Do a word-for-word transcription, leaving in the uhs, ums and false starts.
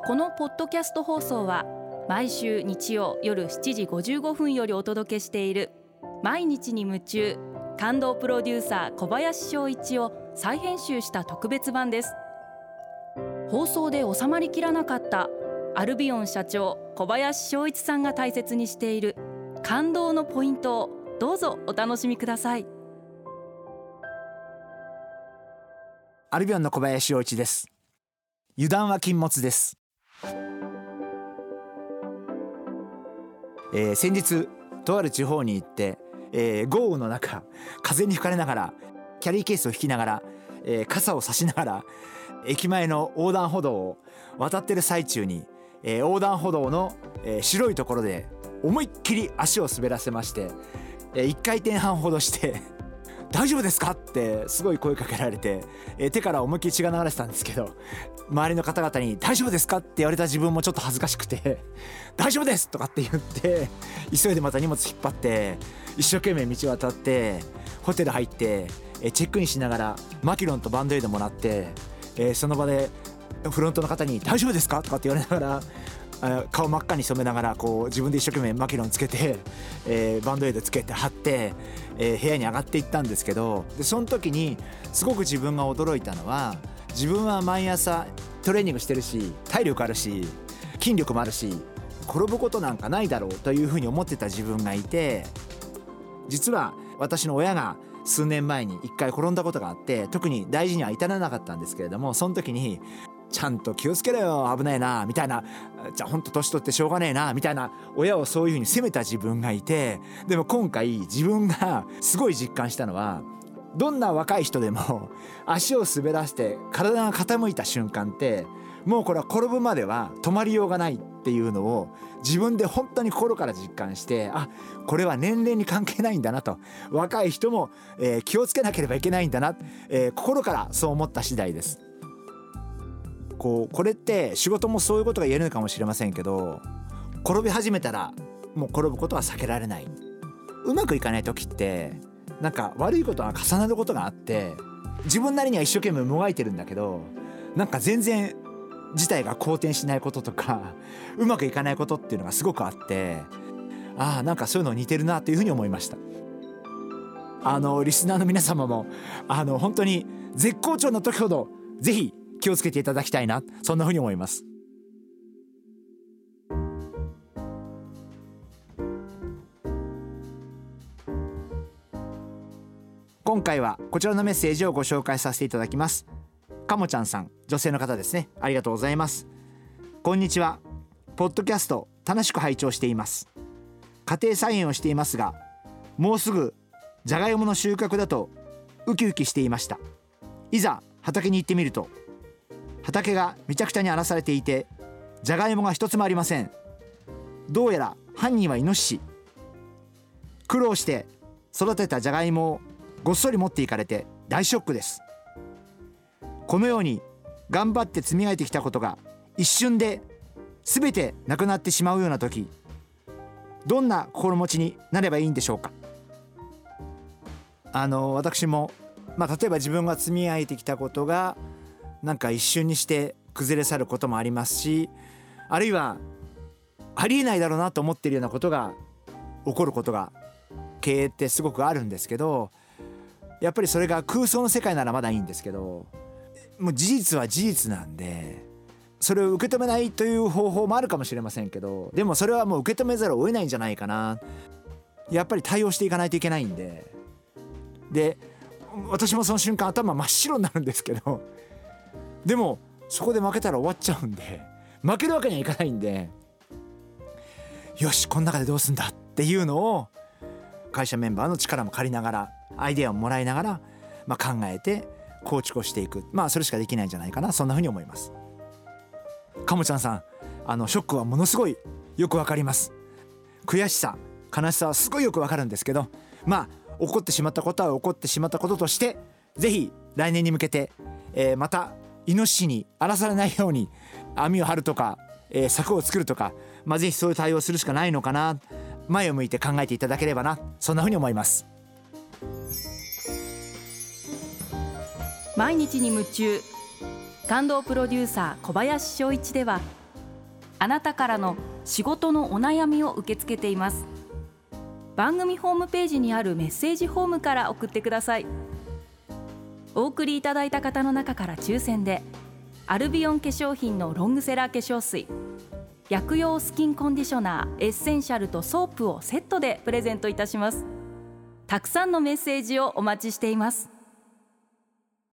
このポッドキャスト放送は毎週日曜夜しちじごじゅうごふんよりお届けしている毎日に夢中感動プロデューサー小林翔一を再編集した特別版です。放送で収まりきらなかったアルビオン社長小林翔一さんが大切にしている感動のポイントをどうぞお楽しみください。 アルビオンの小林翔一です。油断は禁物です。えー、先日とある地方に行って、えー、豪雨の中風に吹かれながらキャリーケースを引きながら、えー、傘を差しながら駅前の横断歩道を渡ってる最中に、えー、横断歩道の、えー、白いところで思いっきり足を滑らせまして、えー、いっかいてんはんほどして大丈夫ですかってすごい声かけられて、えー、手から思いっきり血が流れてたんですけど、周りの方々に大丈夫ですかって言われた自分もちょっと恥ずかしくて大丈夫ですとかって言って急いでまた荷物引っ張って一生懸命道渡ってホテル入って、えー、チェックインしながらマキロンとバンドエイドもらって、えー、その場でフロントの方に大丈夫ですかとかって言われながら顔真っ赤に染めながらこう自分で一生懸命マキロンつけて、えー、バンドエイドつけて貼って、えー、部屋に上がっていったんですけど、でその時にすごく自分が驚いたのは、自分は毎朝トレーニングしてるし体力あるし筋力もあるし転ぶことなんかないだろうというふうに思ってた自分がいて、実は私の親が数年前に一回転んだことがあって、特に大事には至らなかったんですけれども、その時にちゃんと気をつけろよ危ないなみたいな、じゃあほんと年取ってしょうがねえなみたいな親をそういうふうに責めた自分がいて、でも今回自分がすごい実感したのは、どんな若い人でも足を滑らせて体が傾いた瞬間ってもうこれは転ぶまでは止まりようがないっていうのを自分で本当に心から実感して、あ、これは年齢に関係ないんだなと、若い人も、えー、気をつけなければいけないんだな、えー、心からそう思った次第です。こうこれって仕事もそういうことが言えるのかもしれませんけど、転び始めたらもう転ぶことは避けられない。うまくいかない時ってなんか悪いことが重なることがあって、自分なりには一生懸命もがいてるんだけど、なんか全然事態が好転しないこととかうまくいかないことっていうのがすごくあって、ああなんかそういうの似てるなというふうに思いました。あのリスナーの皆様もあの本当に絶好調の時ほどぜひ気をつけていただきたいな、そんなふうに思います。今回はこちらのメッセージをご紹介させていただきます。かもちゃんさん、女性の方ですね。ありがとうございます。こんにちは。ポッドキャスト楽しく拝聴しています。家庭菜園をしていますが、もうすぐじゃがいもの収穫だとウキウキしていました。いざ畑に行ってみると、畑がめちゃくちゃに荒らされていて、じゃがいもが一つもありません。どうやら犯人はイノシシ。苦労して育てたじゃがいもをごっそり持っていかれて大ショックです。このように頑張って積み上げてきたことが一瞬で全てなくなってしまうような時、どんな心持ちになればいいんでしょうか。あの私も、まあ、例えば自分が積み上げてきたことがなんか一瞬にして崩れ去ることもありますし、あるいはありえないだろうなと思っているようなことが起こることが経営ってすごくあるんですけど、やっぱりそれが空想の世界ならまだいいんですけど、もう事実は事実なんで、それを受け止めないという方法もあるかもしれませんけど、でもそれはもう受け止めざるを得ないんじゃないかな。やっぱり対応していかないといけないんで、で私もその瞬間頭真っ白になるんですけど、でもそこで負けたら終わっちゃうんで、負けるわけにはいかないんで、よしこの中でどうすんだっていうのを会社メンバーの力も借りながら、アイデアをもらいながら、まあ、考えて構築をしていく、まあそれしかできないんじゃないかな、そんなふうに思います。かもちゃんさん、あのショックはものすごいよくわかります。悔しさ悲しさはすごいよくわかるんですけど、まあ起こってしまったことは起こってしまったこととして、ぜひ来年に向けて、えー、またイノシシに荒らされないように網を張るとか、えー、柵を作るとか、まあ、ぜひそういう対応をするしかないのかな、前を向いて考えていただければな、そんなふうに思います。 毎日に夢中感動プロデューサー小林翔一では、 あなたからの仕事のお悩みを受け付けています。番組ホームページにあるメッセージフォームから送ってください。お送りいただいた方の中から抽選でアルビオン化粧品のロングセラー化粧水、薬用スキンコンディショナーエッセンシャルとソープをセットでプレゼントいたします。たくさんのメッセージをお待ちしています。